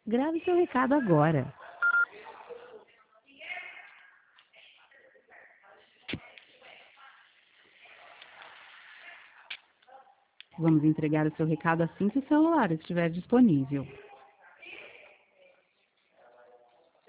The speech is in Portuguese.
Grave seu recado agora. Vamos entregar o seu recado assim que o celular estiver disponível.